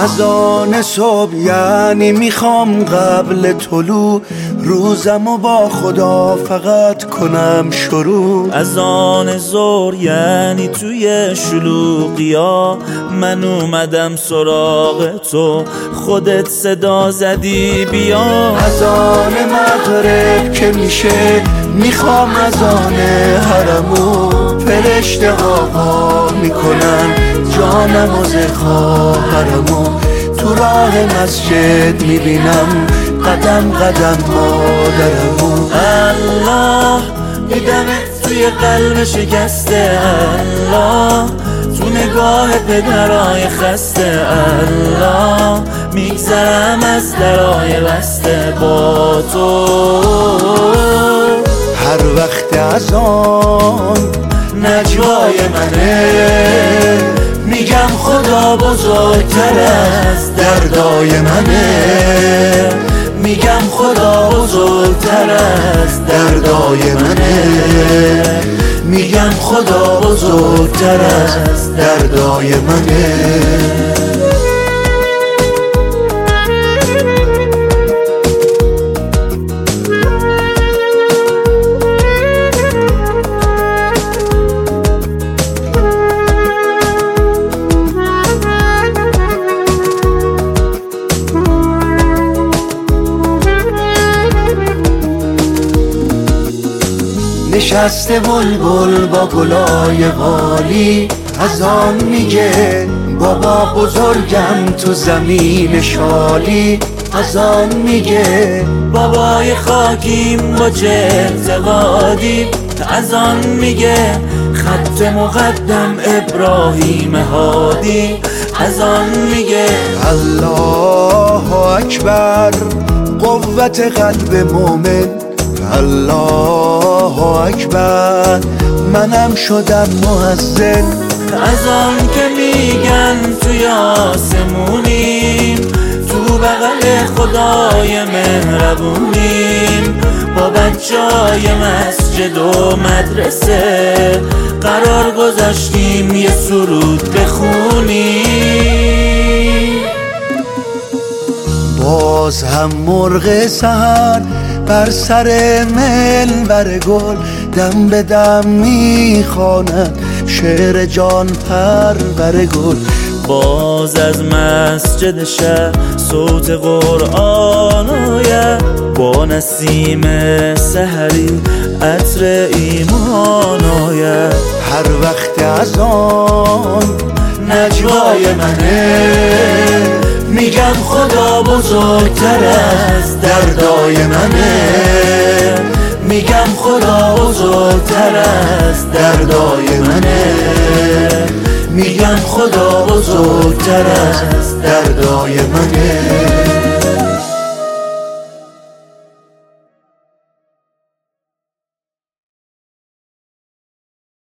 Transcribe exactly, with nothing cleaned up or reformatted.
از آن صبح یعنی میخوام قبل طلوع روزمو با خدا فقط کنم شروع. از آن ظهر یعنی توی شلوغیا من اومدم سراغ تو، خودت صدا زدی بیا. از آن مغرب که میشه میخوام از آن حرمو فرشته آقا میکنم جانم و خواهرمو. تو راه مسجد میبینم قدم قدم مادرمو. الله دیدمت توی قلب شکسته، الله تو نگاه پدرای خسته، الله میگذرم از درای بسته با تو. هر وقت از آن نجوای منه میگم خدا بزرگتر از دردای منه، میگم خدا بزرگتر از دردای منه، میگم خدا بزرگتر از دردای منه. نشسته بلبل با گلای والی از آن میگه بابا بزرگم تو زمین شالی. از آن میگه بابای خاکیم با چه اعتقادی. از آن میگه خط مقدم ابراهیم هادی. از آن میگه الله اکبر قوت قلب مومن. الله اکبر منم شدم مؤذن. از آن که میگن توی آسمونیم تو بغل خدای مهربونیم، با بچهای مسجد و مدرسه قرار گذاشتیم یه سرود بخونیم. باز هم مرغ سحر بر سر منبر گل دم به دم میخواند شعر جان پرور گل. باز از مسجد شهر صوت قرآن آید، با نسیم سحری عطر ایمان آید. هر وقت از آن نجوای منه میگم خدا بزرگتر از دردای منه، میگم خدا بزرگتر از دردای منه، میگم خدا بزرگتر از دردای منه.